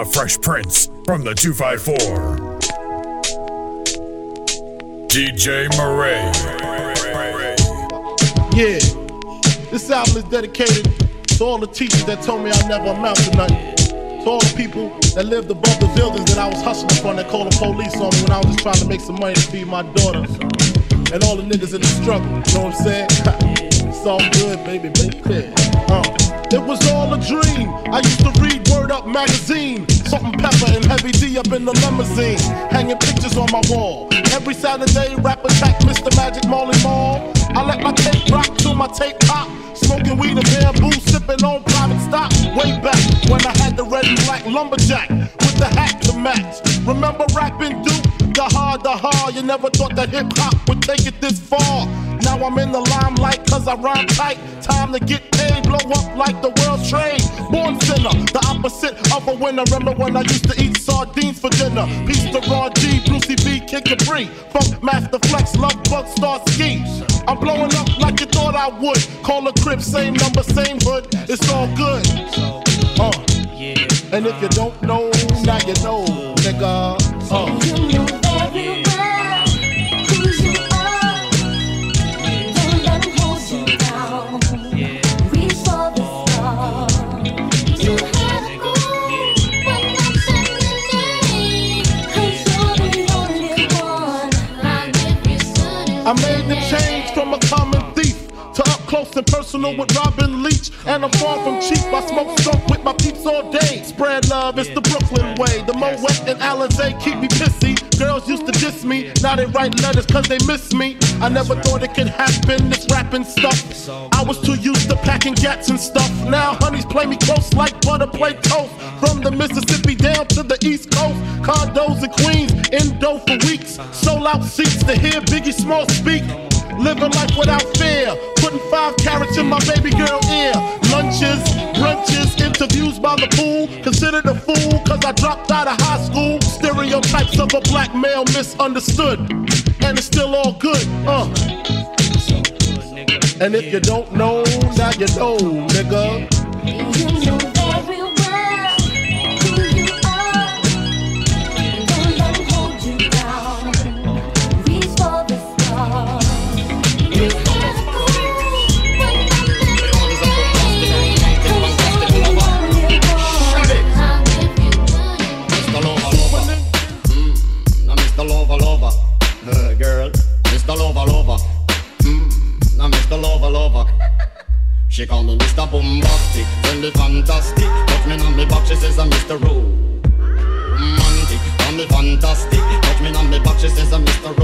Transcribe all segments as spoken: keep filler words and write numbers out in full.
the Fresh Prince from the two five four. D J Murray. Yeah, this album is dedicated to all the teachers that told me I never amount to nothing. To all the people that lived above the buildings that I was hustling from that called the police on me when I was just trying to make some money to feed my daughter. And all the niggas in the struggle, you know what I'm saying? It's all good, baby, baby, yeah. Uh. It was all a dream. I used to read Word Up magazine, Salt and Pepper and Heavy D up in the limousine, hanging pictures on my wall. Every Saturday, rap attack Mister Magic Marley Marl. I let my tape rock till my tape pop. Smoking weed and bamboo, sipping on private stock. Way back when I had the red and black lumberjack with the hat to match. Remember rapping Duke? The hard, the hard. You never thought that hip hop would take it this far. Now I'm in the limelight cause I rhyme tight. Time to get paid, blow up like the world's trade. Born sinner, the opposite of a winner. Remember when I used to eat sardines for dinner? Peace to Raw G, Brucey B, Kid Capri, Funk Master Flex, Love Bug, Star Ski. I'm blowing up like you thought I would. Call a crib, same number, same hood. It's all good. Uh. And if you don't know, now you know, nigga. Uh. I made the change from a common thief to up close and personal with Robin Leach. And I'm far from cheap, I smoke skunk with my peeps all day. Spread love, it's the Brooklyn way. The Moet and Alizé keep me pissy. Girls used to diss me, now they write letters cause they miss me. I never thought it could happen, this rapping stuff. I was too used to packing gats and stuff. Now honeys play me close like butter play toast. From the Mississippi down to the East Coast, condos in Queens, indo for weeks. Sold out seats to hear Biggie Small speak. Living life without fear, putting five carats in my baby girl ear. Lunches, brunches, interviews by the pool. Considered a fool cause I dropped out of high school. Stereotypes of a black male misunderstood, and it's still all good, uh. And if you don't know, now you know, nigga. You know very well who you are. Don't let them hold you down. Reach for the stars. Mister Lover Lover, uh, girl, Mister Lover Lover, mm, now Mister Lover Lover. She call me Mister Bombastic, tell me fantastic. Touch me on me back, she says I'm Mister Romantic. Call me fantastic, touch me on me back, she says I'm Mister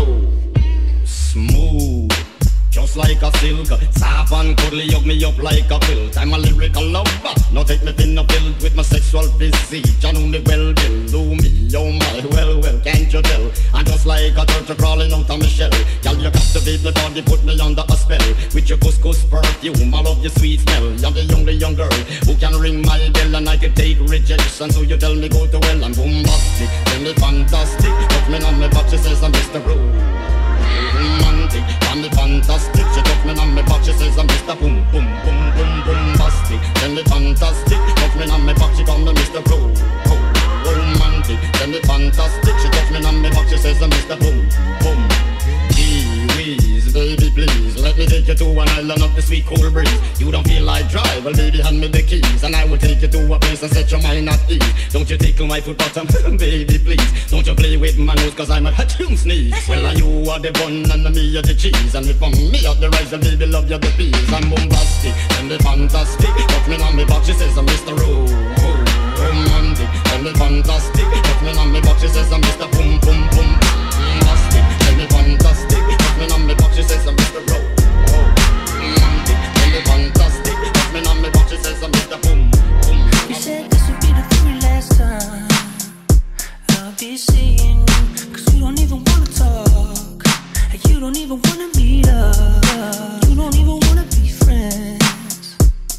Smooth. Just like a silk, soft and cuddly, hug me up like a quilt. I'm a lyrical lover, now take me thin up filled with my sexual physique. You know me well, Bill, do me, oh my, well, well, can't you tell? I'm just like a turtle crawling out of my shell. Girl, you captivate my body, put me under a spell. With your couscous perfume, I love your sweet smell. You're the only young girl who can ring my bell, and I can take rejection. So you tell me go to hell, I'm bombastic, tell me fantastic. Touch me on my back, she says I'm Mister Romantic, and me fantastic. She touch me on me back, she says I'm Mister Boom Boom Boom Boom Bombastic. Tell me fantastic, touch me on me back, she call me Mister Ro Romantic. Tell me fantastic, she touch me on me back, she says I'm Mister Boom Boom. Gee-whiz, baby please, let me take you to an island of the sweet cool breeze. You don't feel like drive, well baby hand me the keys, and I will take you to a place and set your mind at ease. Don't you tickle my foot bottom, baby please. Don't you play with my nose cause I'm a hatchoon sneeze. Well and you are the bun and me are the cheese, and if I'm me are the rice, and baby love you the peas. I'm bombastic and the fantastic. Touch me on me back, she says I'm Mister Ro Romantic. And the fantastic. Touch me on me back, she says I'm Mister Boom Boom Boom Bombastic. And the fantastic. Touch me on me back, she says I'm Mister Ro Romantic. And the fantastic. Touch me on me back, she says I'm Mister Boom Boom. You said this would be the very last time I'll be seeing you, cause you don't even wanna talk, and you don't even wanna meet up, you don't even wanna be friends,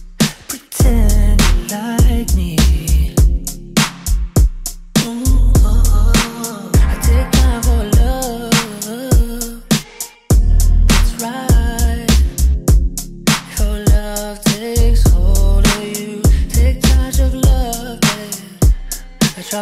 pretend you like me. Ooh, oh, oh. I take time for love, that's right. Your love takes hold of you, take charge of love, babe. I try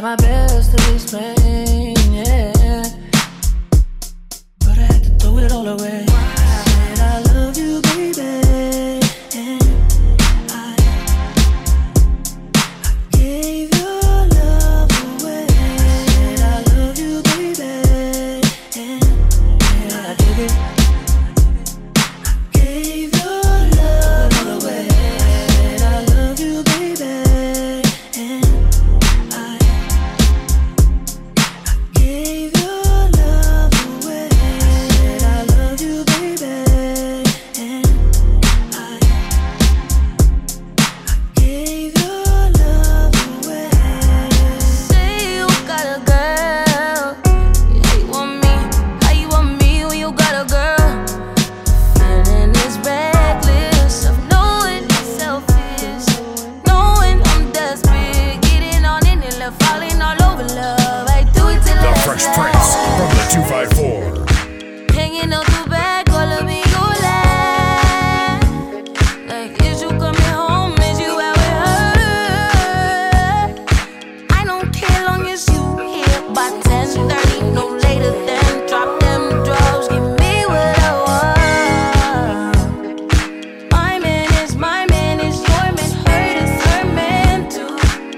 Fresh Prince from the two five four. Hanging out the back, all of me, you laugh. Like, is you coming home? Is you out with her? I don't care long as you here by ten thirty, no later than drop them drugs, give me what I want. My man is my man, is your man, hurt is her man too.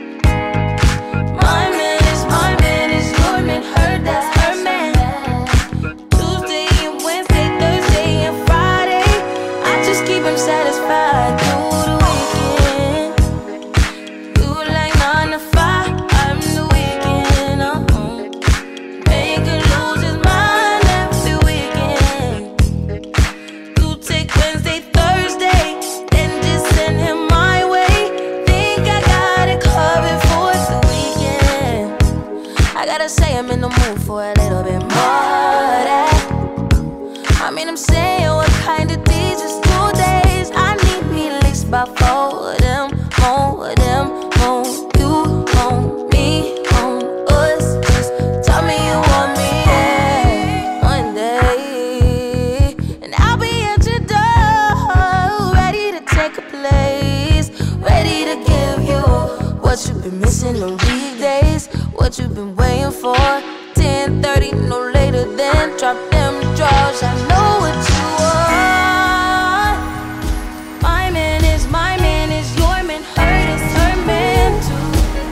My man is my man, is your man, hurt that's her man. Tuesday and Wednesday, Thursday and Friday, I just keep him satisfied through the weekend. You like nine to five, I'm the weekend. Uh-huh. Make her lose his mind every weekend. You take Wednesday, Thursday, then just send him my way. Think I got it covered for the weekend. I gotta say I'm in the mood for a little bit more of that. I mean, I'm saying what kind of days is two days. I need me at least about four of them, more of them, more you, more me, more us. Just tell me you want me, yeah, one day, and I'll be at your door, ready to take a place, ready to give you what you've been missing on weekdays, what you've been waiting for. ten thirty, no later than drop them drawers. I know what you want. My man is my man, is your man, hurt is her man too.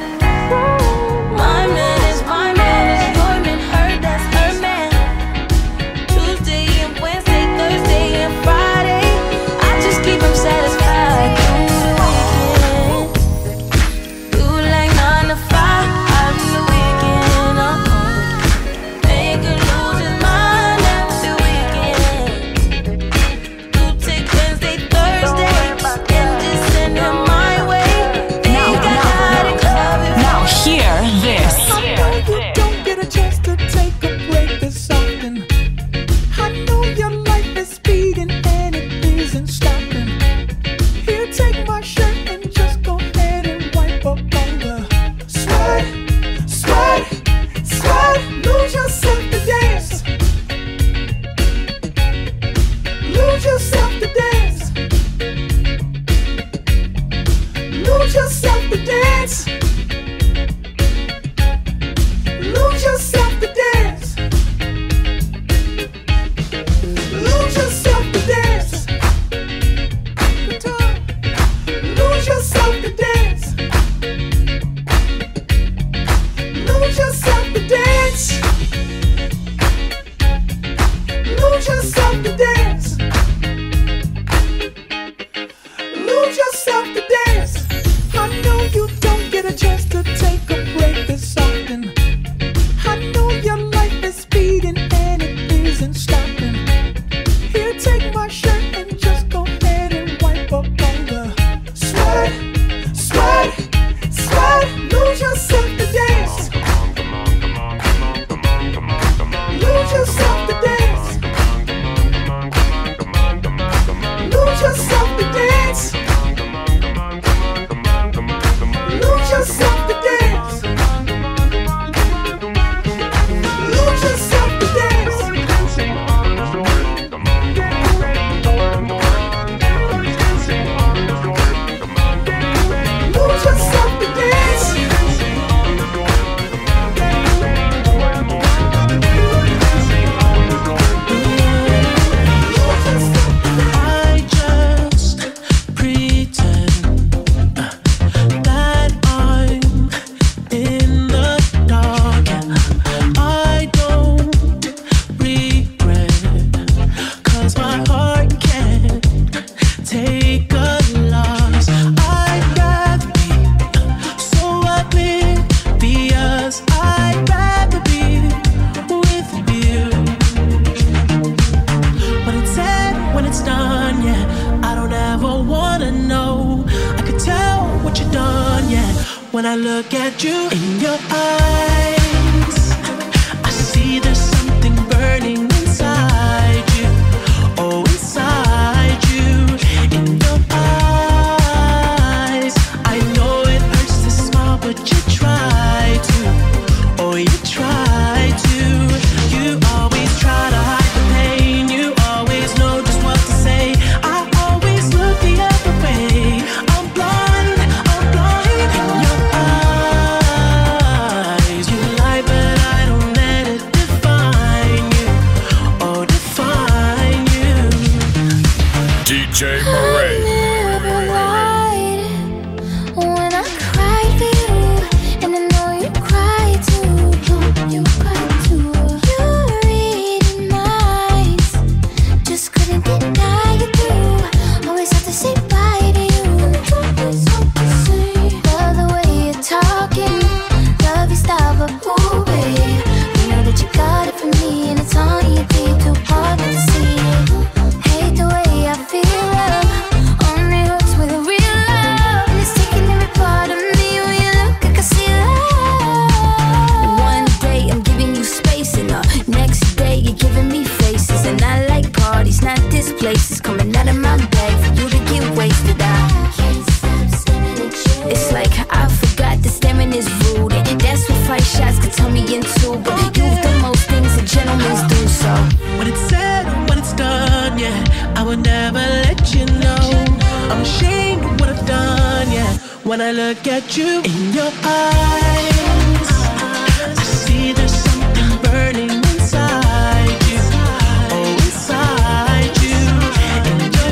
My man is my man, is your man, hurt that's her man. Tuesday and Wednesday, Thursday and Friday, I just keep him satisfied through the weekend. You like nine to five, I'm the weekend. Uh-huh. Make her lose his mind every weekend. You take Wednesday, Thursday, and just send him my way. Think I got it covered. Now hear this. I know you don't get a chance to take a break this often. I know your life is speeding and it isn't stopping. Here, take my shirt and just go ahead and wipe up on the sweat, sweat, sweat. Lose yourself to dance. Lose yourself to dance. Lose yourself to dance. Lose yourself to dance. Lose yourself to dance. Good time. Lose yourself to dance. Lose yourself to dance. Lose yourself to dance. Lose yourself to dance. I know you don't get a chance to take a break this often. I know your life is speeding and it isn't stopping. Here, take my shirt and just go ahead and wipe up on the sweat, sweat, sweat. Lose yourself to dance. Lose yourself to dance. Lose yourself to dance. Lose yourself to dance. Lose yourself to dance. Lose yourself to dance. I just pretend that I'm in the dark. I don't regret, 'cause my heart can't take a loss. I'd rather be so oblivious. I'd rather be with you. When it's said, when it's done, yeah, I don't ever wanna know. I could tell what you've done, yeah. When I look at you in your eyes, I see there's something burning inside you. Oh, inside you, in your eyes. I know it hurts to smile, but you try to. Oh, you try to. When I look at you in your eyes, I see there's something burning inside you. Oh, inside you. In your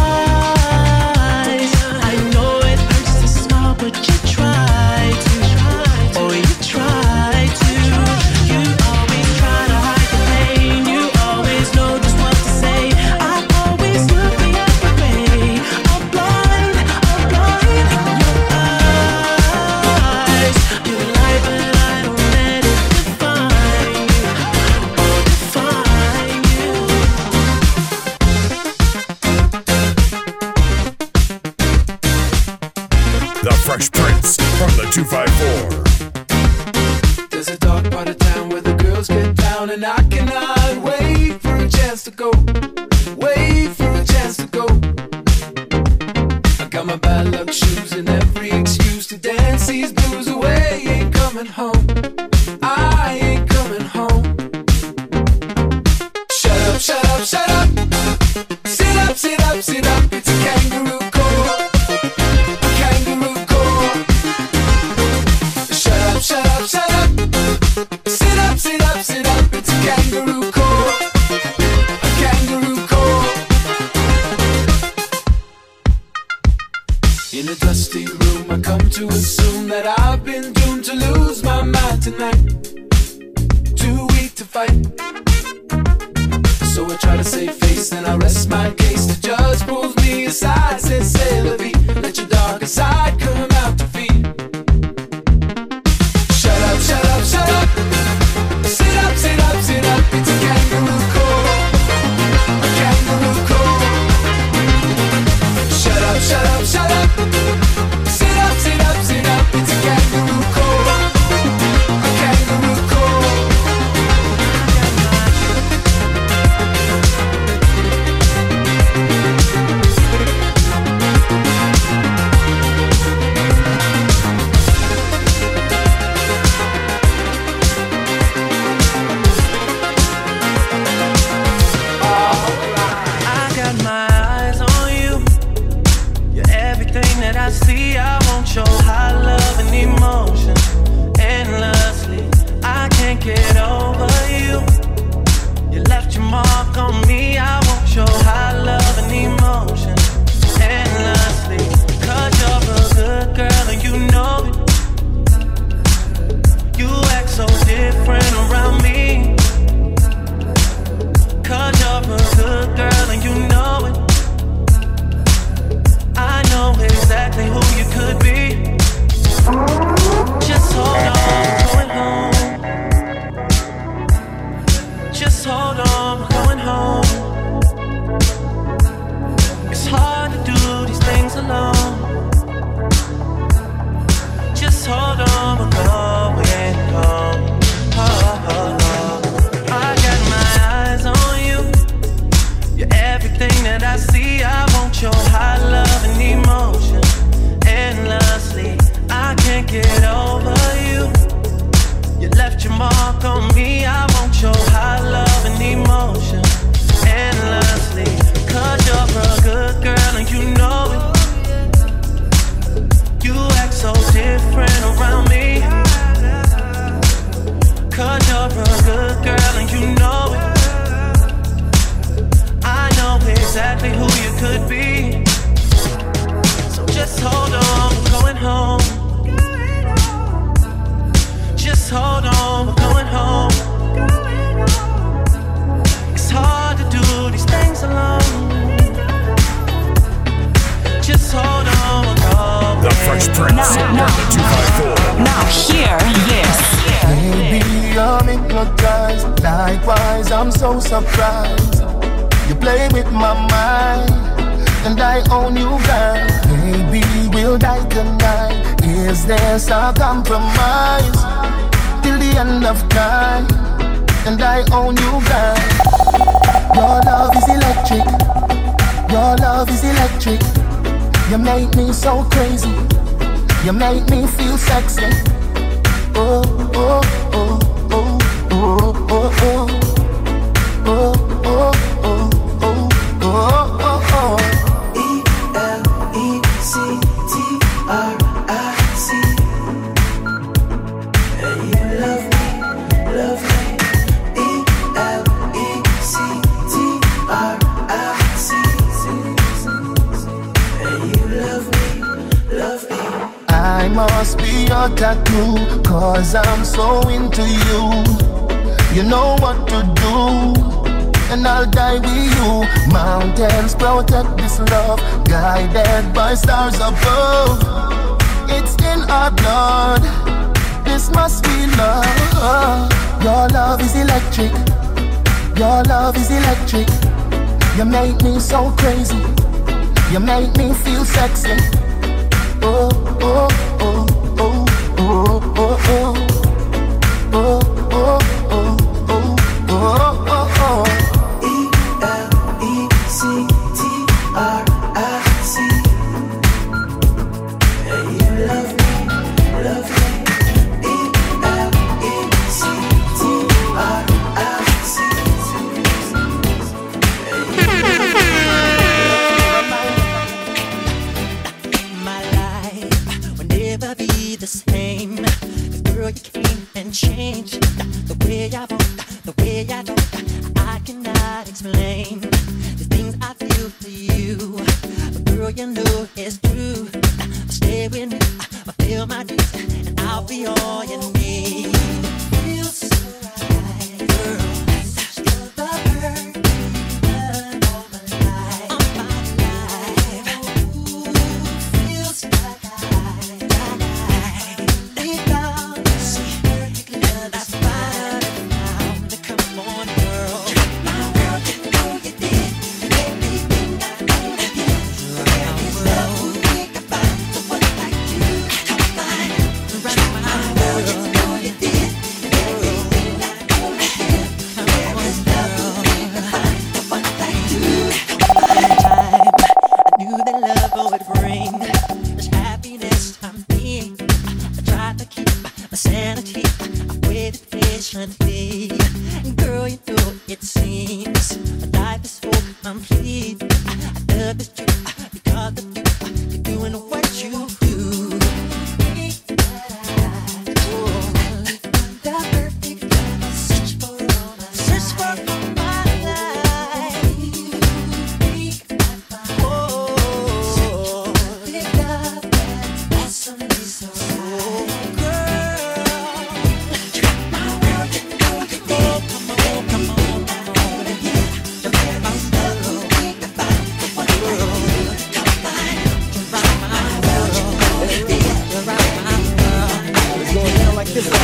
eyes, I know it hurts to smile, but you try to. Oh, you try to. You always try to hide the pain. You always know just what to say. I always look the other way. I'm blind, I'm blind. In your eyes, you lie, but I don't let it define you. Oh, define you. The Fresh Prince from the two five four. There's a dark part of town where the girls get down, and I cannot wait for a chance to go. Wait for a chance to go. I got my bad luck shoes and every excuse to dance these blues away. Ain't coming home. I ain't coming home. Shut up, shut up, shut up. Sit up, sit up, sit up. It's a kangaroo court. A kangaroo court. Shut up, shut up, shut up. Sit up, sit up, sit up. It's a kangaroo court. A kangaroo court. In a dusty room, I come to assume that I've been doomed to lose my mind tonight. Too weak to fight. So I try to save face and I rest my case. The judge pulls me aside, says, "C'est la vie. Let your darker side come out to feed." Shut up, shut up, shut up. Sit up, sit up, sit up. It's a kangaroo court. A kangaroo court. Shut up, shut up, shut up. Sit up, sit up, sit up. It's a kangaroo court. A kangaroo court. I got my eyes on you. You're everything that I see. I want your high love and emotion endlessly. I can't get over you. You left your mark on me. I want your high love and emotion endlessly. Cause you're a good girl and you know it. You act so different around me. Cause you're a good girl and you know it. I know exactly who you could be. Just hold on, we're going home. Just hold on, we're going home. It's hard to do these things alone. Just hold on, we're going home. Oh, oh, oh. I got my eyes on you. You're everything that I see. I want your high love and emotion endlessly. I can't get over you. You left your mark on me. I want your high love and emotion endlessly. Cause you're a good girl and you know it. You act so different around me. Cause you're a good girl and you know it. I know exactly who you could be. So just hold on, we're going home. Just hold on, we're going home. It's hard to do these things alone. Just hold on, we're going. The Fresh Prince from the two five four. Now hear this. Baby, I'm hypnotized. Likewise, I'm so surprised. You play with my mind, and I own you, girl. Baby, we'll die tonight. Is there some compromise? Till the end of time, and I own you, girl. Your love is electric. Your love is electric. You make me so crazy. You make me feel sexy. Oh, oh, oh, oh, oh, oh, oh, oh, oh, oh, oh, oh, oh. E L E C T R I what I do, cause I'm so into you. You know what to do, and I'll die with you. Mountains protect this love, guided by stars above. It's in our blood, this must be love. Your love is electric, your love is electric. You make me so crazy, you make me feel sexy. Oh, oh, oh, oh, oh, oh, oh. Oh, oh, oh, oh, oh, oh, oh. E L E C T R I C. You love me, love me. E L E C T R I C. My life will never be the same. Girl, you came and changed the way I walk, the way I talk. I cannot explain the things I feel for you. But girl, you know it's true. Stay with me, I feel my needs, and I'll be all you need. Feels so right, girl. You're the perfect one of my life, of my life. Ooh, feels like I, like I think I'll see that's fine. Now, come on, girl. My girl, you know you did everything I could have did. There is no way to find someone like you. Come find, my girl, you know you did everything I could have did. There is no way to find someone like you. Time, I knew that love would bring this happiness I'm being. I tried to keep my sanity. I waited patiently. Girl, you know it seems my life is so complete. I love this you because of you. You're doing what you do. The perfect love I search for all my life. Search for all my life. Oh, perfect love that's awesomely so right. Girl, my girl, you know you did. Come on, come on, come on, yeah. The very love we can find for one girl. Come find, find my world. You know you did. You're right, my world. It's going down like this.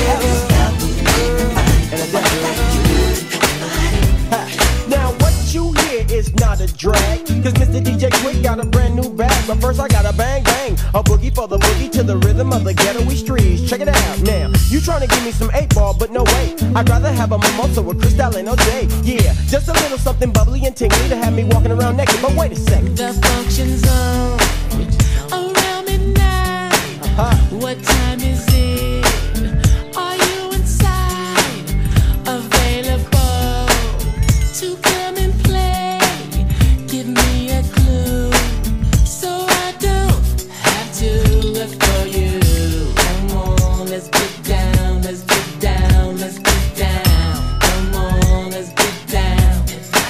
Now what you hear is not a drag, cause Mister D J Quick got a brand new bag. But first I gotta bang bang, a boogie for the boogie to the rhythm of the ghetto-y streets. Check it out now, you tryna give me some eight ball, but no way. I'd rather have a mimosa with Cristal and O J. Yeah, just a little something bubbly and tingly to have me walking around naked. But wait a second, the function zone around midnight. uh-huh. What time is it? Are you inside? Available to come and play? Give me a clue so I don't have to look for you. Come on, let's get down, let's get down, let's get down. Come on, let's get down.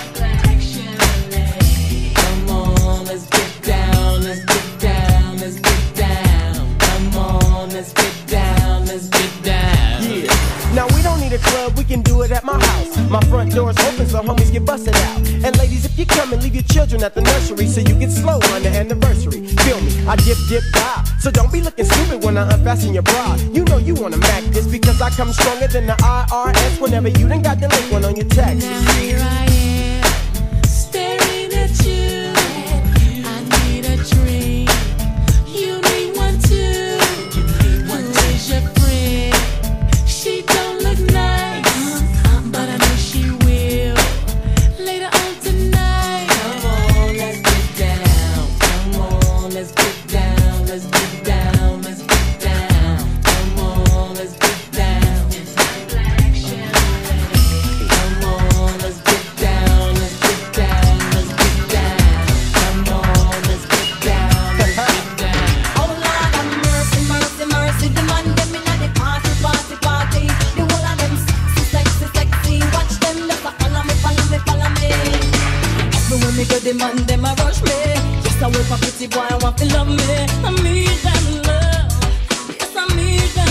Come on, let's get down, let's get down, let's get down. Come on, let's get down, let's get down. Yeah. Now we don't need a club, we can do it at my house. My front door's open so homies get busted out. And ladies, if you come and leave your children at the nursery so you get slow on the anniversary. Feel me, I dip, dip, die. So don't be looking stupid when I unfasten your bra. You know you wanna mac this because I come stronger than the I R S whenever you done got the link one on your text. Now here I am, staring at you. I need a drink. You need one too. Who is your friend? She don't look nice, but I know she will later on tonight. Come on, let's get down. Come on, let's get down. Let's get down. Let's get down. Come on, let's get down. Come on, let's get down. Let's get down. Let's get down. Come on, let's get down. Let's get down. Oh Lord have mercy, mercy, mercy. The man them inna the party, party, party. The whole of them sexy, sexy, sexy. Watch them, let me follow me, follow me, follow me. Everywhere me go, the man them a rush me. Just a wait for pretty boy, I want to love me. I need them love, yes I need them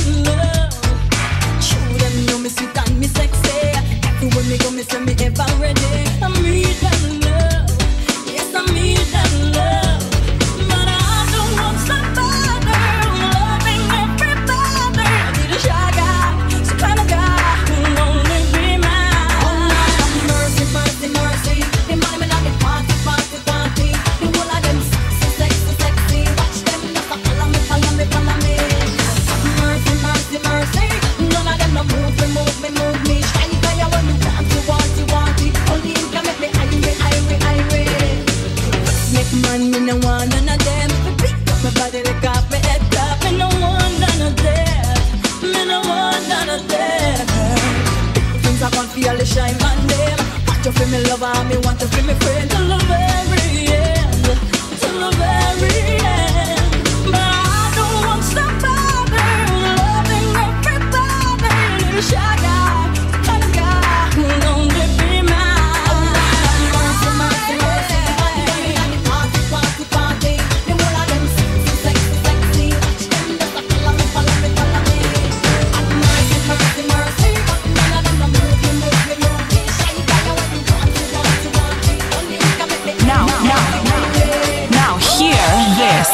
for me ever ready. I need that love, yes I need that love. But I don't want somebody loving everybody. I need a shy guy, some kind of guy who'll only be mine. Oh Lord have mercy, mercy, mercy. The money me not the party, party, party. The whole of them sexy, sexy, sexy. Watch them just a follow me, follow me, follow me. Mercy, mercy, mercy. None of them no move me, move me, move me. Shy guy, when you want, you want, you want it. Only you can make me irate, irate, irate. Make man, me no want none of them. Pick up my body, they got me head top. Me no want none of them. Me no want none of them. Things I can't feel the shine on them. Want you feel me lover, me want you feel me friend till the very end, till the very end. But I don't want somebody loving everybody. Need a shy guy, kind of guy who'll only be mine. Oh Lord have mercy, mercy, mercy. Party, party, party. The whole of them sexy, sexy, sexy. Watch them just a follow me, follow me, follow me. Have mercy, mercy, mercy. None of them no move me, move me, move me. Shy guy, when you want, you want, you want it. Only you can make me Now, now, now, hear this.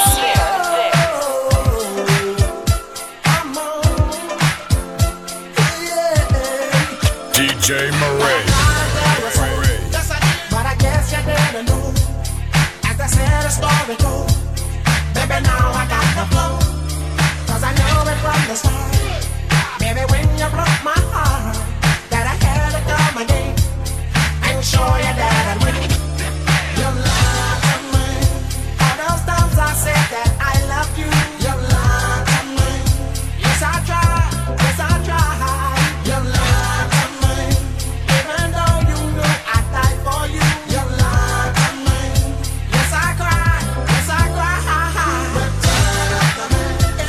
D J Murray. But I guess you didn't know. As I said, the story goes. Baby, now I got the flow. Cause I know it from the start. Baby, when you broke my heart, that I had to come again and show you that I'd win. You lied to me. All those times I said that I loved you. You lied to me. Yes, I tried. Yes, I tried. You lied to me. Even though you knew I'd die for you. You lied to me. Yes, I cried. Yes, I cried. Return up to me.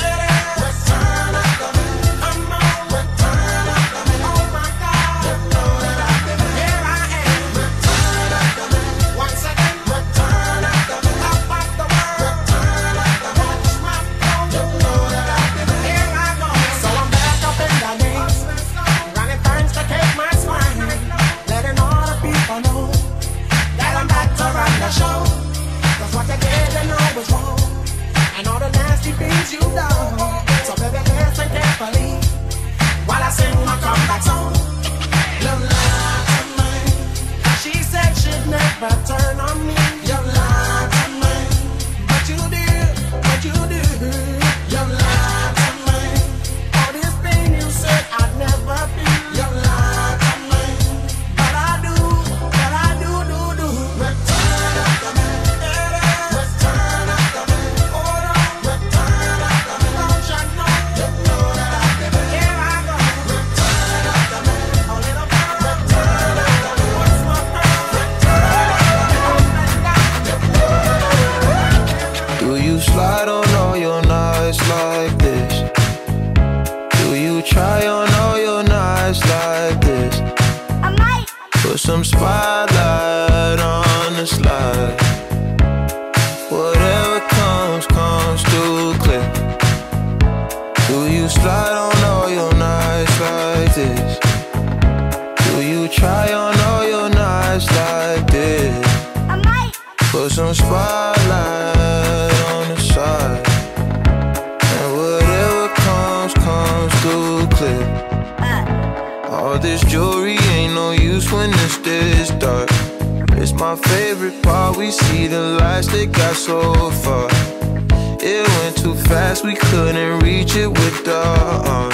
Return up to me. Come on, return up to me. Oh my God. You know that I've been here. I am. Return up to me. Once again, return up to me. Up off the world. Return up to me. Watch my flow. You know that I've been here. I go. So I'm back up in the game. Running things to take my spine. Letting all the people know that I'm back to run the show. Cause what you did, you know was wrong. And all the nasty things you done. So baby, listen carefully while I sing my comeback song. You lied to me. She said she'd never turn on me. You lied to me. But you did, but you did. You lied to me. All this pain you said I'd never be. You lied to me. But I do, but I do, do, do. Return up to me. Return up to me. Hold on. Return up to me. Don't you know? You know that I've been here. I go. Return up to me. A little girl. Return up to me. Once more girl. Return up to me. Up and down. You know that. Do you slide on all your nights like this? Do you try on all your nights like this? I might. Put some spotlight on the slide. Whatever comes, comes too clear. Do you slide on all your nights like this? Do you try on all your nights like this? I might. Put some spotlight on the side. And whatever comes, comes too clear. All this jewelry ain't no use when it's this dark. It's my favorite part, we see the lights that got so far. It went too fast, we couldn't reach it with the arm.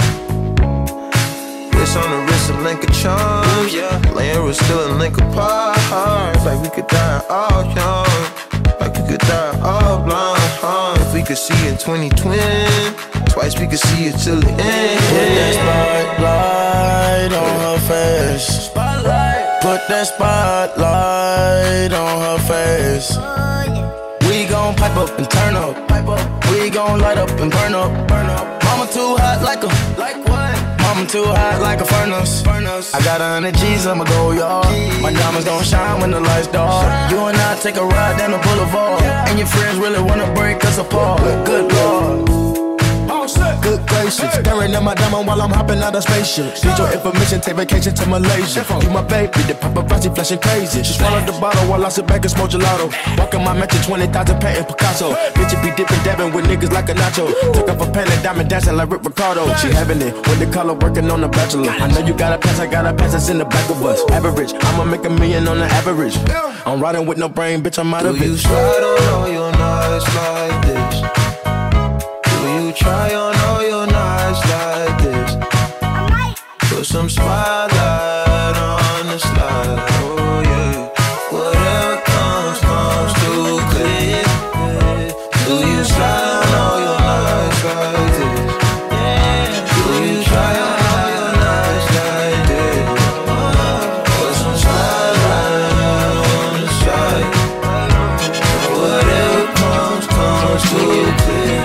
It's on the wrist, a link of charms, yeah. Laying was still a link apart. Like we could die all young, like we could die all blind, huh? If we could see in twenty twenty, twice we could see it till the end. Put that spotlight on her face. Spotlight. Put that spotlight on her face. We gon' pipe up and turn up. We gon' light up and burn up. Mama too hot like a, like what? Mama too hot like a furnace. I got a hundred G's, I'ma go yard. My diamonds gon' shine when the lights dark. You and I take a ride down the boulevard, and your friends really wanna break us apart. Good Lord. Good gracious, staring at my diamond while I'm hopping out of spaceship. Need your information, take vacation to Malaysia. You my baby, the paparazzi flashing crazy. She swallowed the bottle while I sit back and smoke gelato. Walking my mansion, twenty thousand patent Picasso. Bitch, be dipping, dabbing with niggas like a nacho. Took off a pen and diamond dancing like Rick Ricardo. She having it with the color working on the bachelor. I know you got a pass, I got a pass, that's in the back of us. Average, I'ma make a million on the average. I'm riding with no brain, bitch, I'm out of it. Do you slide on all your nights like this? Do you try on all your nights like this? Put some spotlight on the slide, oh yeah. Whatever comes, comes too clear. Do you slide on all your nights like this? Do you try on all your nights like this? Put some spotlight on the slide. Whatever comes, comes too clear.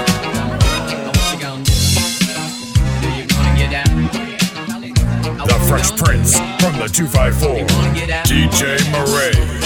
The Fresh Prince from the two five four, D J Murray.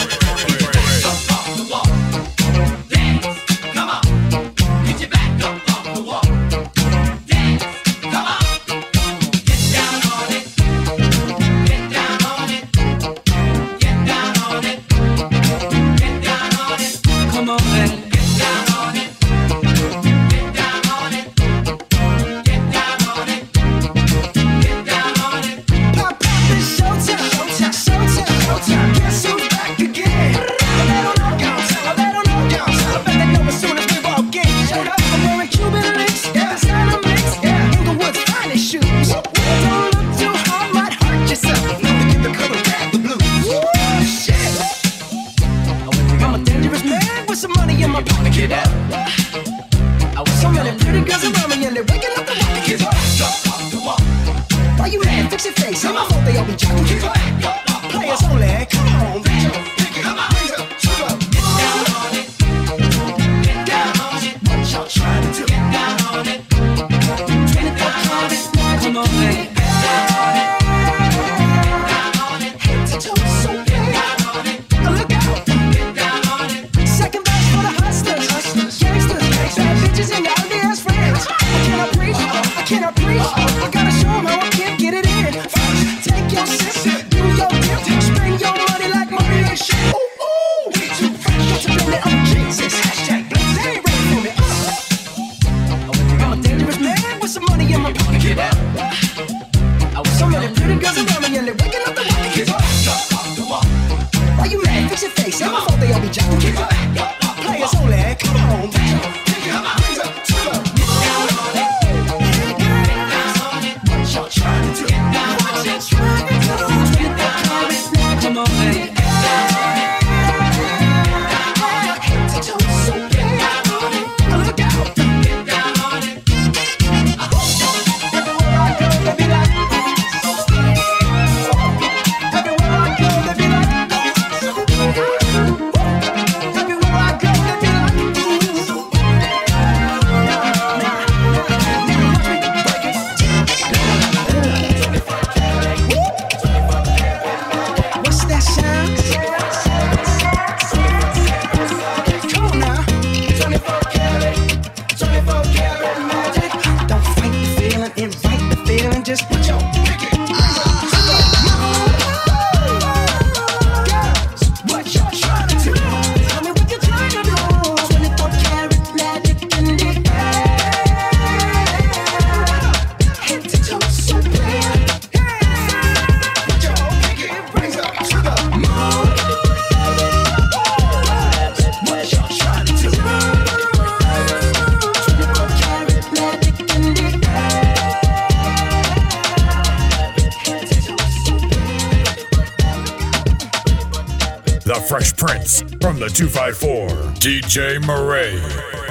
The Fresh Prince from the two five four, D J Murray.